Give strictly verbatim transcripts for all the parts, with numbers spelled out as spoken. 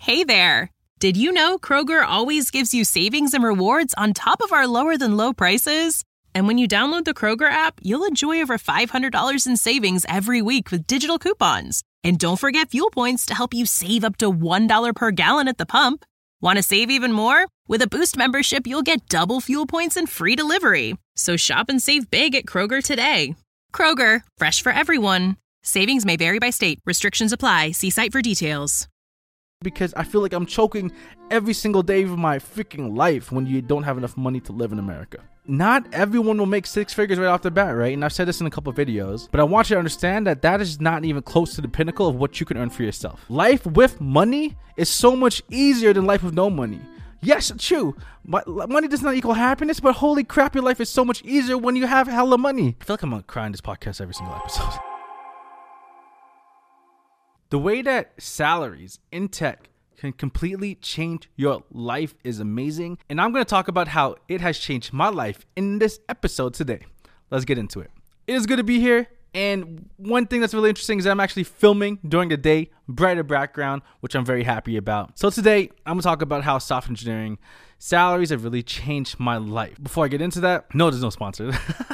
Hey there! Did you know Kroger always gives you savings and rewards on top of our lower-than-low prices? And when you download the Kroger app, you'll enjoy over five hundred dollars in savings every week with digital coupons. And don't forget fuel points to help you save up to one dollar per gallon at the pump. Want to save even more? With a Boost membership, you'll get double fuel points and free delivery. So shop and save big at Kroger today. Kroger, fresh for everyone. Savings may vary by state. Restrictions apply. See site for details. Because I feel like I'm choking every single day of my freaking life when you don't have enough money to live in America. Not everyone will make six figures right off the bat, right? And I've said this in a couple of videos, but I want you to understand that that is not even close to the pinnacle of what you can earn for yourself. Life with money is so much easier than life with no money. Yes, true. Money does not equal happiness, but holy crap, your life is so much easier when you have hella money. I feel like I'm gonna cry in this podcast every single episode. The way that salaries in tech can completely change your life is amazing. And I'm going to talk about how it has changed my life in this episode today. Let's get into it. It is good to be here. And one thing that's really interesting is that I'm actually filming during the day, brighter background, which I'm very happy about. So today, I'm going to talk about how software engineering salaries have really changed my life. Before I get into that, no, there's no sponsor.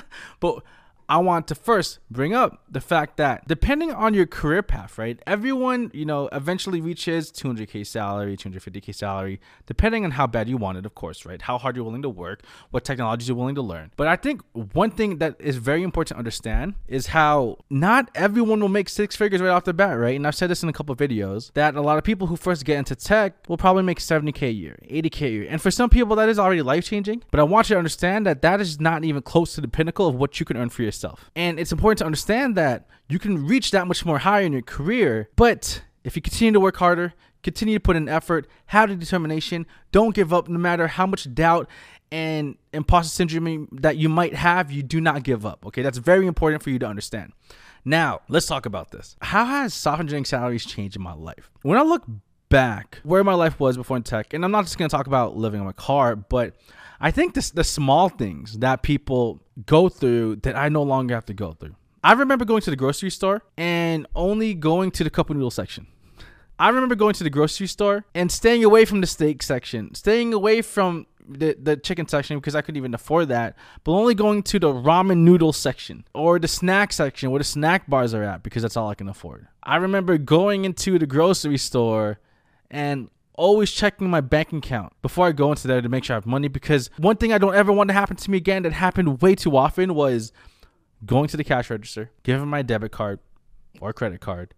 But I want to first bring up the fact that depending on your career path, right, everyone, you know, eventually reaches two hundred K salary, two hundred fifty K salary, depending on how bad you want it, of course, right, how hard you're willing to work, what technologies you're willing to learn. But I think one thing that is very important to understand is how not everyone will make six figures right off the bat, right? And I've said this in a couple of videos that a lot of people who first get into tech will probably make seventy K a year, eighty K a year. And for some people, that is already life-changing. But I want you to understand that that is not even close to the pinnacle of what you can earn for yourself. And it's important to understand that you can reach that much more higher in your career, but if you continue to work harder, continue to put in effort, have the determination, don't give up no matter how much doubt and imposter syndrome that you might have, you do not give up. Okay, that's very important for you to understand. Now, let's talk about this. How has software engineering salaries changed in my life? When I look back where my life was before in tech, and I'm not just going to talk about living in my car, but I think this, the small things that people go through that I no longer have to go through. I remember going to the grocery store and only going to the cup noodle section. I remember going to the grocery store and staying away from the steak section, staying away from the, the chicken section because I couldn't even afford that, but only going to the ramen noodle section or the snack section where the snack bars are at because that's all I can afford. I remember going into the grocery store and always checking my bank account before I go into there to make sure I have money, because one thing I don't ever want to happen to me again that happened way too often was going to the cash register, giving my debit card or credit card,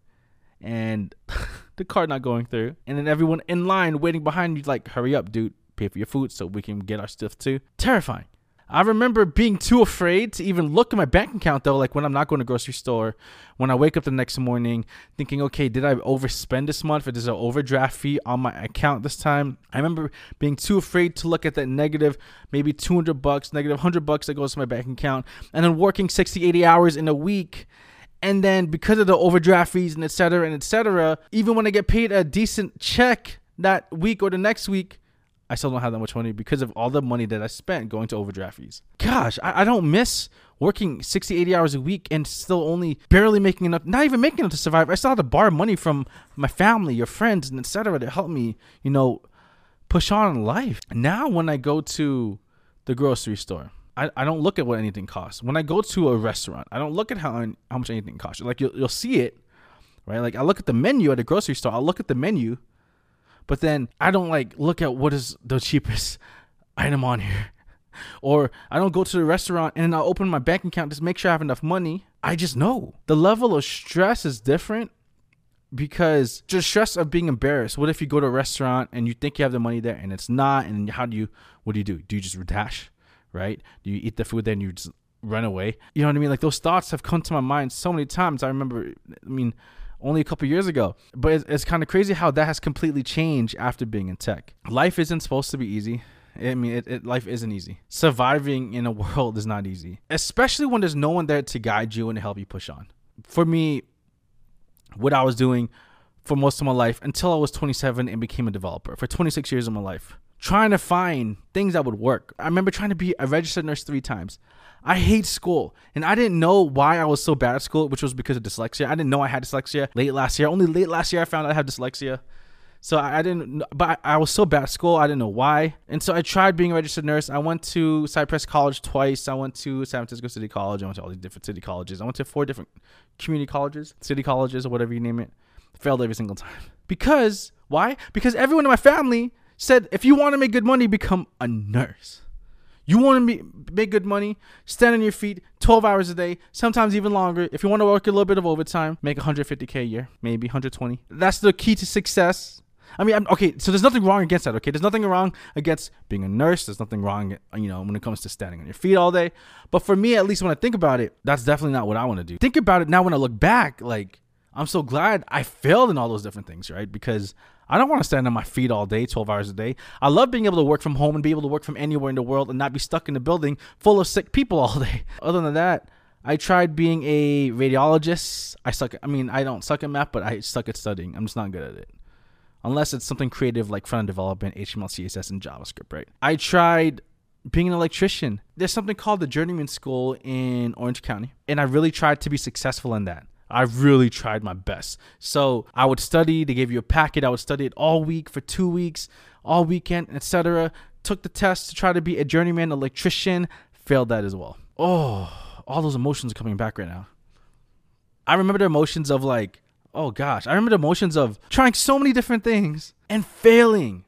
and the card not going through, and then everyone in line waiting behind you like, hurry up, dude, pay for your food so we can get our stuff too. Terrifying. I remember being too afraid to even look at my bank account though, like when I'm not going to the grocery store, when I wake up the next morning thinking, okay, did I overspend this month or there's an overdraft fee on my account this time? I remember being too afraid to look at that negative, maybe two hundred bucks, negative one hundred bucks that goes to my bank account, and then working sixty, eighty hours in a week. And then because of the overdraft fees and et cetera and et cetera, even when I get paid a decent check that week or the next week, I still don't have that much money because of all the money that I spent going to overdraft fees. Gosh, I, I don't miss working sixty, eighty hours a week and still only barely making enough, not even making enough to survive. I still have to borrow money from my family, your friends, and et cetera to help me, you know, push on in life. Now when I go to the grocery store, I, I don't look at what anything costs. When I go to a restaurant, I don't look at how how much anything costs. Like you'll, you'll see it, right? Like I look at the menu at a grocery store. I'll look at the menu. But then I don't like look at what is the cheapest item on here. Or I don't go to the restaurant and then I'll open my bank account just make sure I have enough money. I just know. The level of stress is different because the stress of being embarrassed. What if you go to a restaurant and you think you have the money there and it's not? And how do you, what do you do? Do you just dash, right? Do you eat the food then you just run away? You know what I mean? Like those thoughts have come to my mind so many times. I remember, I mean, only a couple years ago. But it's, it's kind of crazy how that has completely changed after being in tech. Life isn't supposed to be easy. I mean, it, it, life isn't easy. Surviving in a world is not easy, especially when there's no one there to guide you and help you push on. For me, what I was doing for most of my life until I was twenty-seven and became a developer for twenty-six years of my life, trying to find things that would work. I remember trying to be a registered nurse three times. I hate school, and I didn't know why I was so bad at school, which was because of dyslexia. I didn't know I had dyslexia late last year. Only late last year I found out I had dyslexia. So I, I didn't, kn- but I, I was so bad at school. I didn't know why. And so I tried being a registered nurse. I went to Cypress College twice. I went to San Francisco City College. I went to all these different city colleges. I went to four different community colleges, city colleges, or whatever you name it. Failed every single time. Because, why? Because everyone in my family said, if you want to make good money, become a nurse. You want to make good money, stand on your feet twelve hours a day, sometimes even longer. If you want to work a little bit of overtime, make one hundred fifty K a year, maybe one hundred twenty. That's the key to success. I mean, I'm, okay, so there's nothing wrong against that, okay? There's nothing wrong against being a nurse. There's nothing wrong, you know, when it comes to standing on your feet all day. But for me, at least when I think about it, that's definitely not what I want to do. Think about it now when I look back, like, I'm so glad I failed in all those different things, right? Because I don't want to stand on my feet all day, twelve hours a day. I love being able to work from home and be able to work from anywhere in the world and not be stuck in a building full of sick people all day. Other than that, I tried being a radiologist. I suck. I mean, I don't suck at math, but I suck at studying. I'm just not good at it. Unless it's something creative like front-end development, H T M L, C S S, and JavaScript, right? I tried being an electrician. There's something called the Journeyman School in Orange County, and I really tried to be successful in that. I really tried my best. So I would study. They gave you a packet. I would study it all week for two weeks, all weekend, et cetera. Took the test to try to be a journeyman electrician. Failed that as well. Oh, all those emotions are coming back right now. I remember the emotions of like, oh gosh. I remember the emotions of trying so many different things and failing.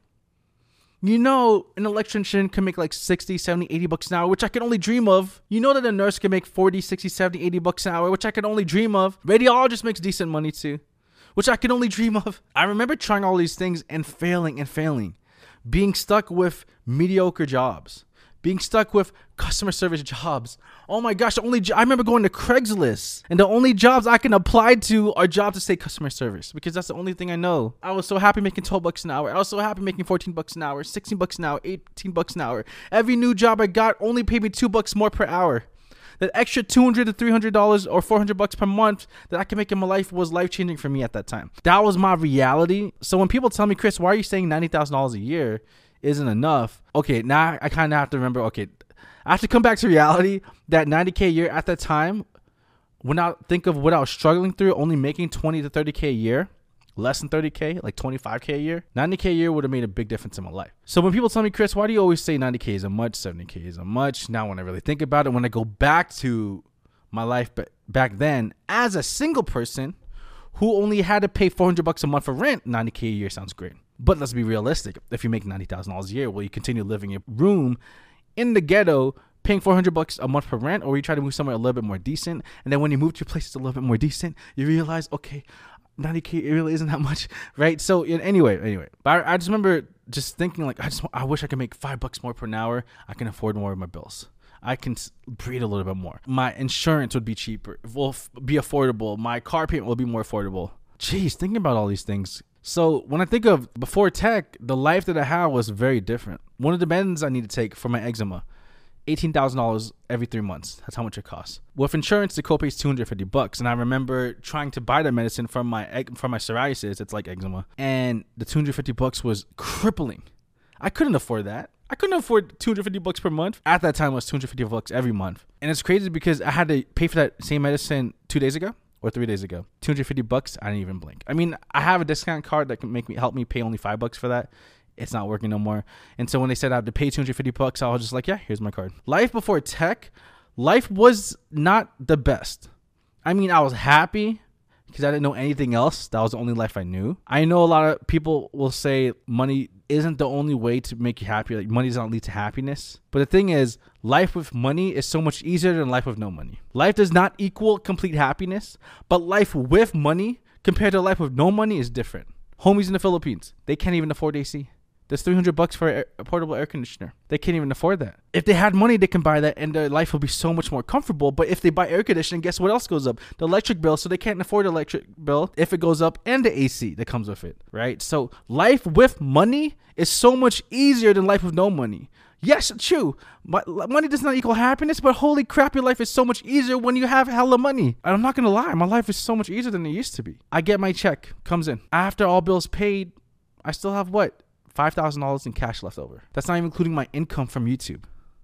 You know, an electrician can make like sixty, seventy, eighty bucks an hour, which I can only dream of. You know that a nurse can make forty, sixty, seventy, eighty bucks an hour, which I can only dream of. Radiologist makes decent money too, which I can only dream of. I remember trying all these things and failing and failing. Being stuck with mediocre jobs. Being stuck with customer service jobs. Oh my gosh, the only jo- I remember going to Craigslist, and the only jobs I can apply to are jobs that say customer service, because that's the only thing I know. I was so happy making twelve bucks an hour. I was so happy making fourteen bucks an hour, sixteen bucks an hour, eighteen bucks an hour. Every new job I got only paid me two bucks more per hour. That extra two hundred to three hundred dollars or four hundred bucks per month that I can make in my life was life changing for me at that time. That was my reality. So when people tell me, Chris, why are you saying ninety thousand dollars a year isn't enough? Okay, now I kind of have to remember, okay, I have to come back to reality that ninety K a year at that time, when I think of what I was struggling through, only making twenty to thirty K a year, less than thirty K, like twenty-five K a year, ninety K a year would have made a big difference in my life. So when people tell me, Chris, why do you always say ninety K isn't much, seventy K isn't much? Now when I really think about it, when I go back to my life back then as a single person who only had to pay four hundred bucks a month for rent, ninety K a year sounds great. But let's be realistic. If you make ninety thousand dollars a year, will you continue living in a room in the ghetto, paying four hundred bucks a month for rent, or you try to move somewhere a little bit more decent? And then when you move to a place that's a little bit more decent, you realize, okay, ninety K it really isn't that much, right? So anyway, anyway, but I, I just remember just thinking like, I just, I wish I could make five bucks more per hour. I can afford more of my bills. I can breathe a little bit more. My insurance would be cheaper, will be affordable. My car payment will be more affordable. Jeez, thinking about all these things. So when I think of before tech, the life that I had was very different. One of the medicines I need to take for my eczema, eighteen thousand dollars every three months. That's how much it costs. With insurance, the copay is two hundred fifty bucks. And I remember trying to buy that medicine from my from my psoriasis. It's like eczema. And the two hundred fifty bucks was crippling. I couldn't afford that. I couldn't afford two hundred fifty bucks per month. At that time, it was two hundred fifty bucks every month. And it's crazy because I had to pay for that same medicine two days ago. Or three days ago, two hundred fifty bucks. I didn't even blink. I mean, I have a discount card that can make me help me pay only five bucks for that. It's not working no more. And so when they said I have to pay two hundred fifty bucks, I was just like, yeah, here's my card. Life before tech, life was not the best. I mean, I was happy because I didn't know anything else. That was the only life I knew. I know a lot of people will say money isn't the only way to make you happy. Like money does not lead to happiness. But the thing is, life with money is so much easier than life with no money. Life does not equal complete happiness, but life with money compared to life with no money is different. Homies in the Philippines, they can't even afford A C. There's three hundred bucks for a portable air conditioner. They can't even afford that. If they had money, they can buy that and their life will be so much more comfortable. But if they buy air conditioning, guess what else goes up? The electric bill. So they can't afford the electric bill if it goes up, and the A C that comes with it, right? So life with money is so much easier than life with no money. Yes, true. Money does not equal happiness, but holy crap, your life is so much easier when you have hella money. And I'm not going to lie, my life is so much easier than it used to be. I get my check, comes in. After all bills paid, I still have what? five thousand dollars in cash left over. That's not even including my income from YouTube.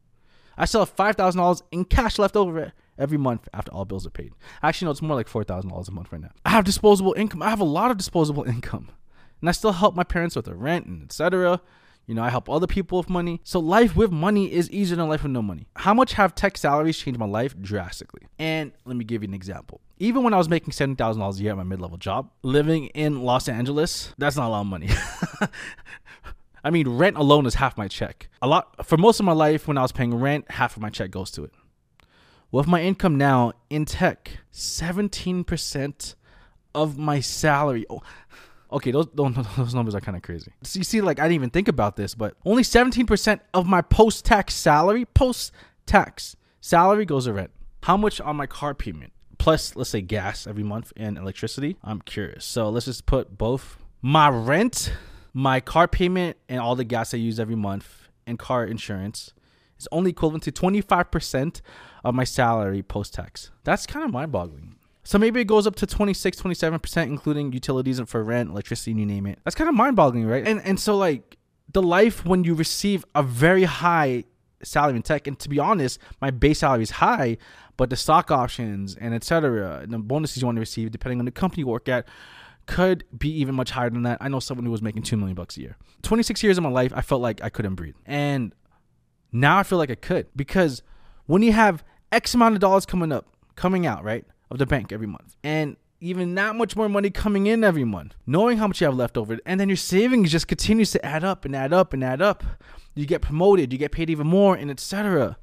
I still have five thousand dollars in cash left over every month after all bills are paid. Actually, no, it's more like four thousand dollars a month right now. I have disposable income. I have a lot of disposable income. And I still help my parents with their rent and et cetera. You know, I help other people with money. So life with money is easier than life with no money. How much have tech salaries changed my life? Drastically. And let me give you an example. Even when I was making seventy thousand dollars a year at my mid-level job, living in Los Angeles, that's not a lot of money. I mean, rent alone is half my check. A lot for most of my life when I was paying rent, half of my check goes to it. With my income now in tech, seventeen percent of my salary. Oh, okay, those those numbers are kind of crazy. So you see, like, I didn't even think about this, but only seventeen percent of my post-tax salary, post-tax salary goes to rent. How much on my car payment? Plus, let's say gas every month and electricity. I'm curious. So let's just put both my rent, my car payment, and all the gas I use every month and car insurance is only equivalent to twenty-five percent of my salary post-tax. That's kind of mind-boggling. So maybe it goes up to twenty-six, twenty-seven percent, including utilities and for rent, electricity, you name it. That's kind of mind-boggling, right? And and so like the life when you receive a very high salary in tech, and to be honest, my base salary is high, but the stock options and et cetera, and the bonuses you want to receive, depending on the company you work at, could be even much higher than that. I know someone who was making two million bucks a year. twenty-six years of my life, I felt like I couldn't breathe. And now I feel like I could, because when you have X amount of dollars coming up, coming out, right, of the bank every month, and even that much more money coming in every month, knowing how much you have left over, and then your savings just continues to add up and add up and add up. You get promoted, you get paid even more, and et cetera.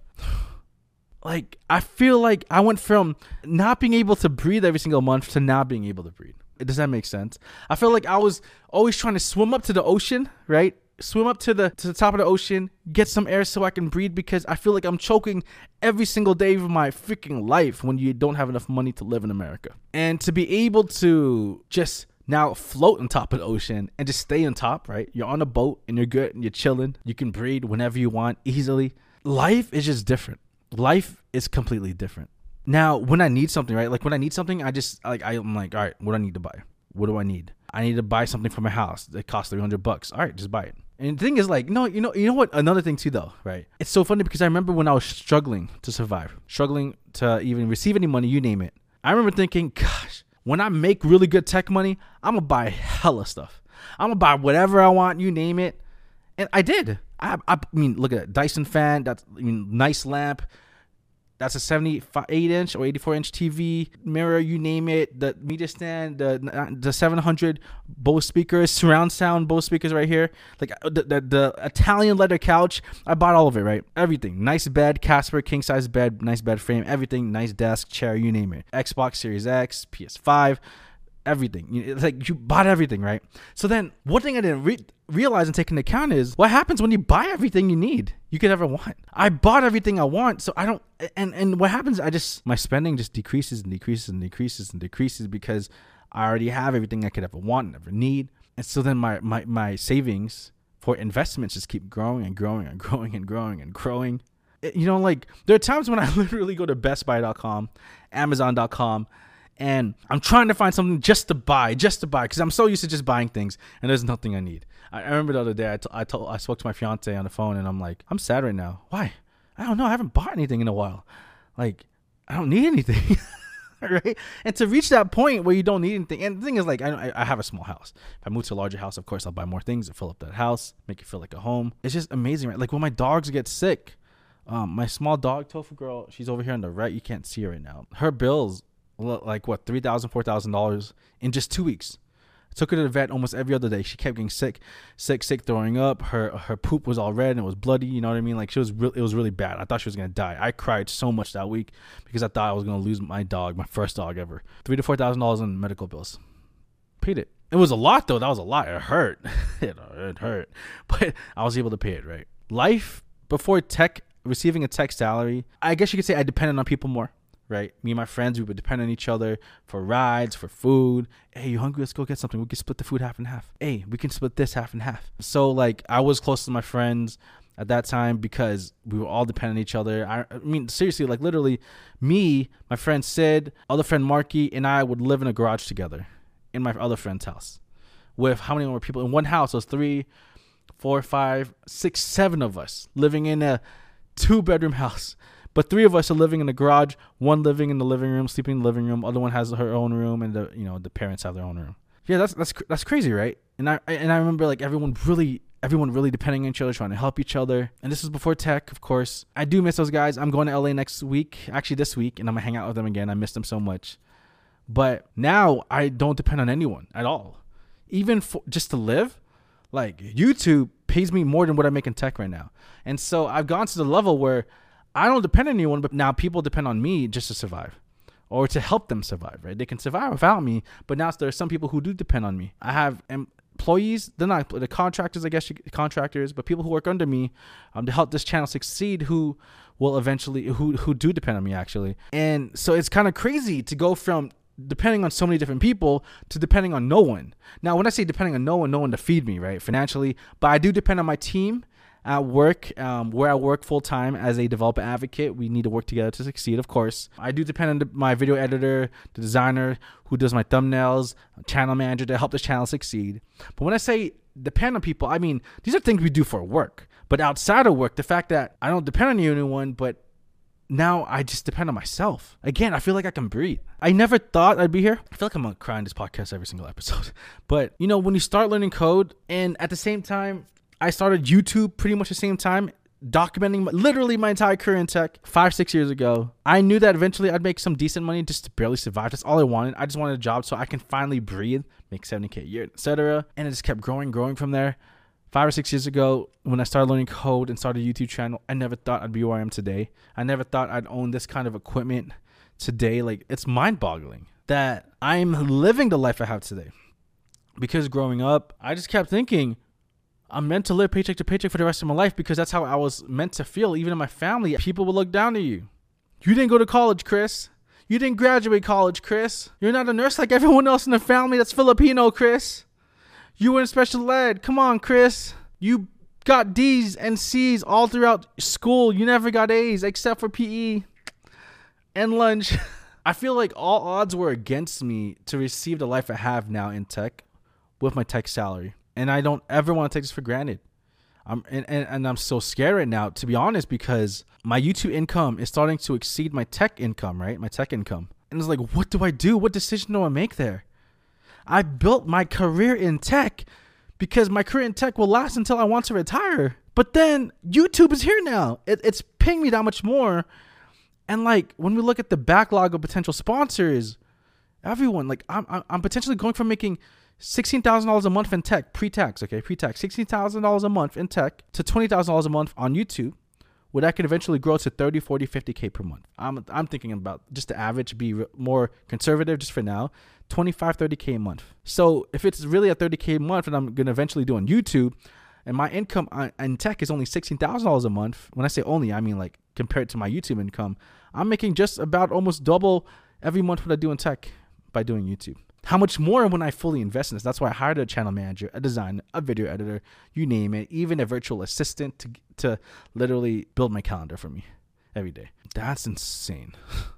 Like, I feel like I went from not being able to breathe every single month to now being able to breathe. Does that make sense? I feel like I was always trying to swim up to the ocean, right? Swim up to the to the top of the ocean, get some air so I can breathe, because I feel like I'm choking every single day of my freaking life when you don't have enough money to live in America. And to be able to just now float on top of the ocean and just stay on top, right? You're on a boat and you're good and you're chilling. You can breathe whenever you want easily. Life is just different. Life is completely different. Now, when I need something, right? Like when I need something, I just like, I'm like, all right, what do I need to buy? What do I need? I need to buy something for my house that costs three hundred bucks. All right, just buy it. And the thing is, like, no, you know, you know what? Another thing too, though, right? It's so funny because I remember when I was struggling to survive, struggling to even receive any money, you name it. I remember thinking, gosh, when I make really good tech money, I'm gonna buy hella stuff. I'm gonna buy whatever I want, you name it. And I did. I, I mean, look at that Dyson fan. That's, I mean, nice lamp. That's a seventy-eight inch or eighty-four inch T V, mirror, you name it. The media stand, the the seven hundred Bose speakers, surround sound Bose speakers right here. Like the, the the Italian leather couch. I bought all of it, right? Everything. Nice bed, Casper, king size bed, nice bed frame, everything. Nice desk, chair, you name it. Xbox Series X, P S five, everything. It's like you bought everything, right? So then one thing I didn't re- realize and take into account is what happens when you buy everything you need, you could ever want. I bought everything I want, so I don't, and, and what happens, I just, my spending just decreases and decreases and decreases and decreases because I already have everything I could ever want and ever need. And so then my, my, my savings for investments just keep growing and growing and growing and growing and growing. It, you know, like there are times when I literally go to best buy dot com, amazon dot com, and I'm trying to find something just to buy, just to buy, because I'm so used to just buying things, and there's nothing I need. I, I remember the other day, I, t- I, told, I spoke to my fiance on the phone, and I'm like, I'm sad right now. Why? I don't know. I haven't bought anything in a while. Like, I don't need anything. Right? And to reach that point where you don't need anything, and the thing is, like, I, I have a small house. If I move to a larger house, of course, I'll buy more things and fill up that house, make it feel like a home. It's just amazing, right? Like, when my dogs get sick, um, my small dog, Tofu Girl, she's over here on the right. You can't see her right now. Her bills, like what, three thousand dollars, four thousand dollars in just two weeks. I took her to the vet almost every other day. She kept getting sick, sick, sick, throwing up. Her her poop was all red and it was bloody. You know what I mean? Like she was, re- it was really bad. I thought she was gonna die. I cried so much that week because I thought I was gonna lose my dog, my first dog ever. Three to four thousand dollars in medical bills. Paid it. It was a lot though. That was a lot. It hurt. it, it hurt, but I was able to pay it. Right. Life before tech, receiving a tech salary. I guess you could say I depended on people more. Right? Me and my friends, we would depend on each other for rides, for food. Hey, you hungry? Let's go get something. We can split the food half and half. Hey, we can split this half and half. So like I was close to my friends at that time because we were all dependent on each other. I, I mean, seriously, like literally me, my friend Sid, other friend Marky, and I would live in a garage together in my other friend's house with how many more people in one house? It was three, four, five, six, seven of us living in a two bedroom house. But three of us are living in the garage, one living in the living room, sleeping in the living room, other one has her own room, and the you know the parents have their own room. Yeah, that's that's that's crazy, right? And I and I remember like everyone really everyone really depending on each other, trying to help each other. And this was before tech, of course. I do miss those guys. I'm going to L A next week, actually this week, and I'm gonna hang out with them again. I miss them so much. But now I don't depend on anyone at all, even for just to live. Like YouTube pays me more than what I make in tech right now, and so I've gone to the level where I don't depend on anyone, but now people depend on me just to survive. Or to help them survive, right? They can survive without me, but now there are some people who do depend on me. I have employees, they're not the contractors, I guess, contractors, but people who work under me um, to help this channel succeed who will eventually, who, who do depend on me, actually. And so it's kind of crazy to go from depending on so many different people to depending on no one. Now, when I say depending on no one, no one to feed me, right, financially, but I do depend on my team. At work, um, where I work full time as a developer advocate, we need to work together to succeed, of course. I do depend on the, my video editor, the designer who does my thumbnails, channel manager to help this channel succeed. But when I say depend on people, I mean, these are things we do for work. But outside of work, the fact that I don't depend on anyone, but now I just depend on myself. Again, I feel like I can breathe. I never thought I'd be here. I feel like I'm going to cry in this podcast every single episode. But, you know, when you start learning code and at the same time, I started YouTube pretty much the same time, documenting my, literally my entire career in tech five, six years ago. I knew that eventually I'd make some decent money just to barely survive. That's all I wanted. I just wanted a job so I can finally breathe, make seventy K a year, et cetera. And it just kept growing, growing from there. Five or six years ago, when I started learning code and started a YouTube channel, I never thought I'd be where I am today. I never thought I'd own this kind of equipment today. Like, it's mind-boggling that I'm living the life I have today. Because growing up, I just kept thinking, I'm meant to live paycheck to paycheck for the rest of my life because that's how I was meant to feel. Even in my family, people will look down at you. You didn't go to college, Chris. You didn't graduate college, Chris. You're not a nurse like everyone else in the family that's Filipino, Chris. You were in special ed. Come on, Chris. You got D's and C's all throughout school. You never got A's except for P E and lunch. I feel like all odds were against me to receive the life I have now in tech with my tech salary. And I don't ever want to take this for granted. I'm and, and, and I'm so scared right now, to be honest, because my YouTube income is starting to exceed my tech income, right? My tech income. And it's like, what do I do? What decision do I make there? I built my career in tech because my career in tech will last until I want to retire. But then YouTube is here now. It, it's paying me that much more. And like, when we look at the backlog of potential sponsors, everyone, like I'm, I'm potentially going from making sixteen thousand dollars a month in tech, pre-tax, okay, pre-tax, sixteen thousand dollars a month in tech to twenty thousand dollars a month on YouTube, where that could eventually grow to thirty, forty, fifty K per month. I'm I'm thinking about just the average, be more conservative just for now, twenty-five, thirty K a month. So if it's really at thirty K a month and I'm going to eventually do on YouTube, and my income on, in tech is only sixteen thousand dollars a month, when I say only, I mean like compared to my YouTube income, I'm making just about almost double every month what I do in tech by doing YouTube. How much more when I fully invest in this? That's why I hired a channel manager, a designer, a video editor, you name it, even a virtual assistant to to literally build my calendar for me every day. That's insane.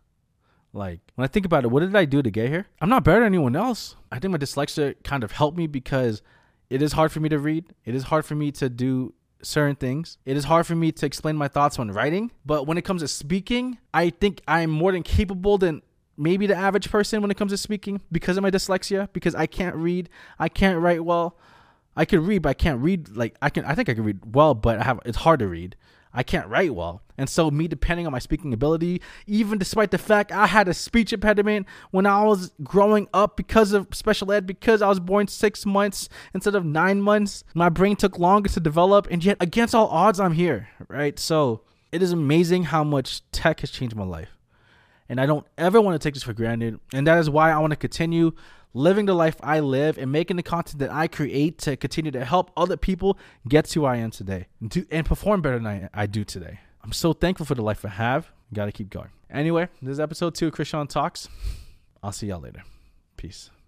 Like, when I think about it, what did I do to get here? I'm not better than anyone else. I think my dyslexia kind of helped me because it is hard for me to read. It is hard for me to do certain things. It is hard for me to explain my thoughts when writing. But when it comes to speaking, I think I'm more than capable than maybe the average person when it comes to speaking because of my dyslexia, because I can't read, I can't write well. I can read, but I can't read like I can. I think I can read well, but I have it's hard to read. I can't write well. And so me depending on my speaking ability, even despite the fact I had a speech impediment when I was growing up because of special ed, because I was born six months instead of nine months, my brain took longer to develop, and yet against all odds, I'm here, right? So it is amazing how much tech has changed my life. And I don't ever want to take this for granted. And that is why I want to continue living the life I live and making the content that I create to continue to help other people get to who I am today and, do, and perform better than I, I do today. I'm so thankful for the life I have. Got to keep going. Anyway, this is episode two of Chris Sean Talks. I'll see y'all later. Peace.